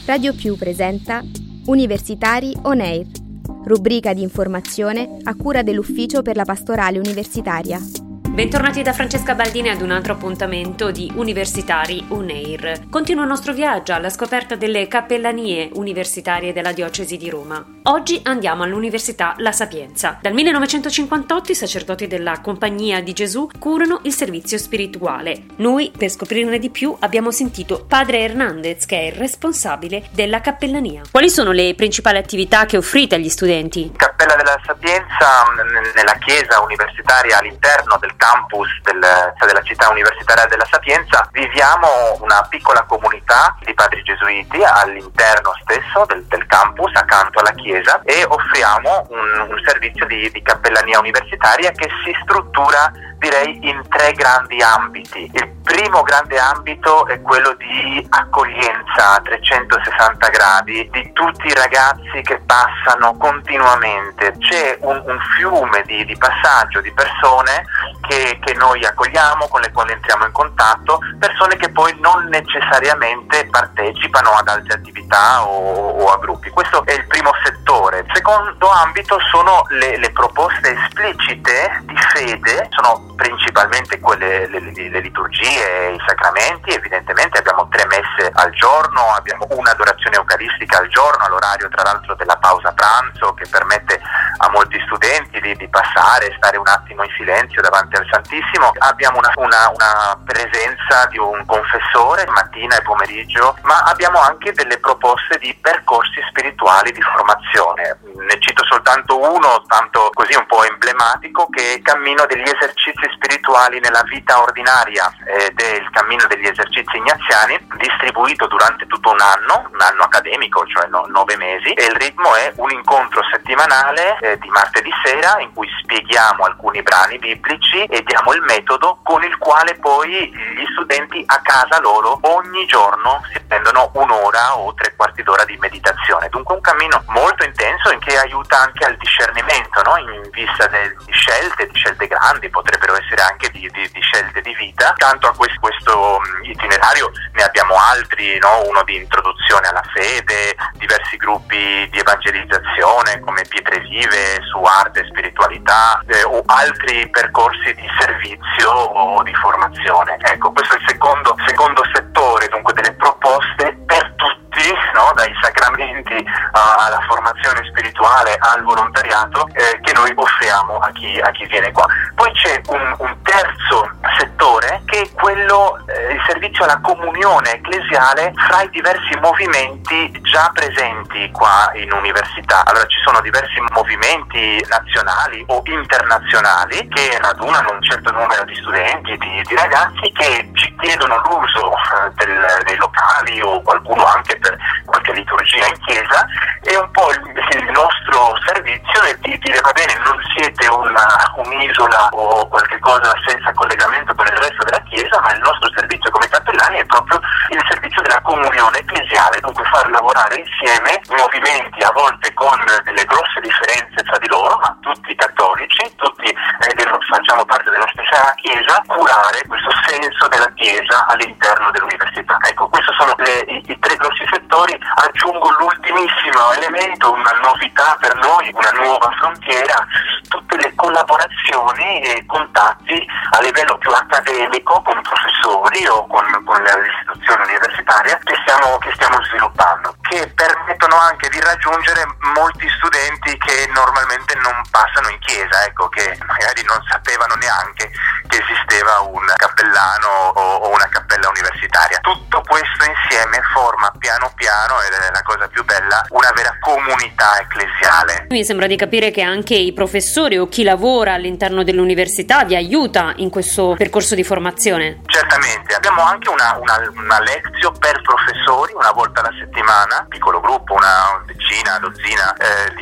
Radio Più presenta Universitari On Air, rubrica di informazione a cura dell'Ufficio per la Pastorale Universitaria. Bentornati da Francesca Baldini ad un altro appuntamento di Universitari On Air. Continua il nostro viaggio alla scoperta delle cappellanie universitarie della Diocesi di Roma. Oggi andiamo all'Università La Sapienza. Dal 1958 i sacerdoti della Compagnia di Gesù curano il servizio spirituale. Noi, per scoprirne di più, abbiamo sentito Padre Hernandez, che è il responsabile della cappellania. Quali sono le principali attività che offrite agli studenti? Cappella della Sapienza, nella chiesa universitaria all'interno del campus della città universitaria della Sapienza, viviamo una piccola comunità di padri gesuiti all'interno stesso del campus, accanto alla chiesa, e offriamo un servizio di cappellania universitaria che si struttura, direi, in tre grandi ambiti. Il primo grande ambito è quello di accoglienza a 360 gradi di tutti i ragazzi che passano continuamente. C'è un fiume di passaggio di persone che noi accogliamo, con le quali entriamo in contatto, persone che poi non necessariamente partecipano ad altre attività o a gruppi. Questo è il primo settore. Il secondo ambito sono le proposte esplicite di fede, sono principalmente quelle le liturgie, i sacramenti. Evidentemente abbiamo 3 messe al giorno, abbiamo un'adorazione eucaristica al giorno, all'orario tra l'altro della pausa pranzo, che permette a molti studenti di passare, stare un attimo in silenzio davanti al Santissimo. Abbiamo una presenza di un confessore mattina e pomeriggio, ma abbiamo anche delle proposte di percorsi spirituali di formazione. Ne cito soltanto uno, tanto così un po' emblematico, che è il cammino degli esercizi spirituali nella vita ordinaria, ed è il cammino degli esercizi ignaziani, distribuito durante tutto un anno accademico, cioè 9 mesi, e il ritmo è un incontro settimanale di martedì sera, in cui spieghiamo alcuni brani biblici e diamo il metodo con il quale poi gli studenti a casa loro ogni giorno si prendono un'ora o 3/4 d'ora di meditazione. Dunque un cammino molto intenso, in che aiuta anche al discernimento, no? In vista di scelte grandi, potrebbero essere anche di scelte di vita. Accanto a questo itinerario ne abbiamo altri, no? Uno di introduzione alla fede, diversi gruppi di evangelizzazione come pietre vive su arte e spiritualità, o altri percorsi di servizio o di formazione. Ecco, questo è il secondo settore, dunque delle proposte per tutti, no? Dai sacramenti alla formazione spirituale al volontariato, che noi offriamo a chi viene qua. Poi c'è un terzo settore, che è quello, il servizio alla comunione ecclesiale fra i diversi movimenti già presenti qua in università. Allora, ci sono diversi movimenti nazionali o internazionali che radunano un certo numero di studenti, di ragazzi, che ci chiedono l'uso dei locali, o qualcuno anche per qualche liturgia in chiesa. E un po' il nostro servizio è di dire: va bene, non siete un'isola o qualche cosa senza collegamento con il resto della chiesa, ma il nostro servizio come cappellani è proprio il servizio della comunione ecclesiale, dunque far lavorare insieme movimenti a volte con delle grosse differenze tra di loro, ma tutti cattolici, tutti facciamo parte della stessa chiesa, curare questo senso della chiesa all'interno dell'università. Ecco, questi sono i 3 grossi settori. Aggiungo l'ultimissimo elemento, una novità per noi, una nuova frontiera: tutte le collaborazioni e contatti a livello più accademico con professori o con l'istituzione universitaria che stiamo sviluppando, che permettono anche di raggiungere molti studenti che normalmente non passano in chiesa, ecco, che magari non sapevano neanche che esisteva un cappellano o una cappella universitaria. Tutto questo insieme forma piano piano, ed è la cosa più bella, una vera comunità ecclesiale. Mi sembra di capire che anche i professori o chi lavora all'interno dell'università vi aiuta in questo percorso di formazione. Certamente, abbiamo anche una lezione per professori una volta alla settimana, piccolo gruppo, una dozzina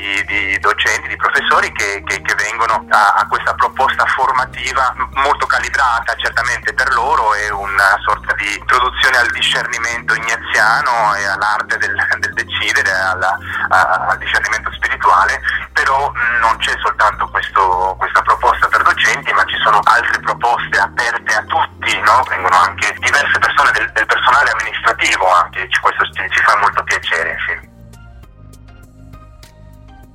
di docenti, di professori che vengono a questa proposta formativa molto calibrata. Certamente per loro è una sorta di introduzione al discernimento ignaziano e all'arte del decidere, al discernimento spirituale, però non c'è soltanto questa proposta per docenti, ma ci sono altre proposte aperte a tutti, no? Vengono anche diverse persone del personale amministrativo, anche